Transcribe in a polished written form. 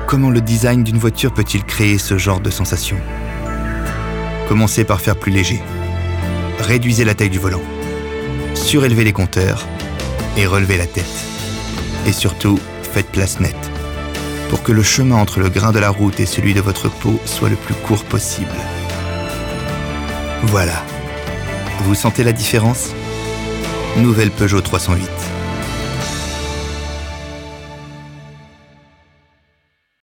comment le design d'une voiture peut-il créer ce genre de sensation? Commencez par faire plus léger. Réduisez la taille du volant. Surélevez les compteurs et relevez la tête. Et surtout, faites place nette pour que le chemin entre le grain de la route et celui de votre peau soit le plus court possible. Voilà. Vous sentez la différence? Nouvelle Peugeot 308.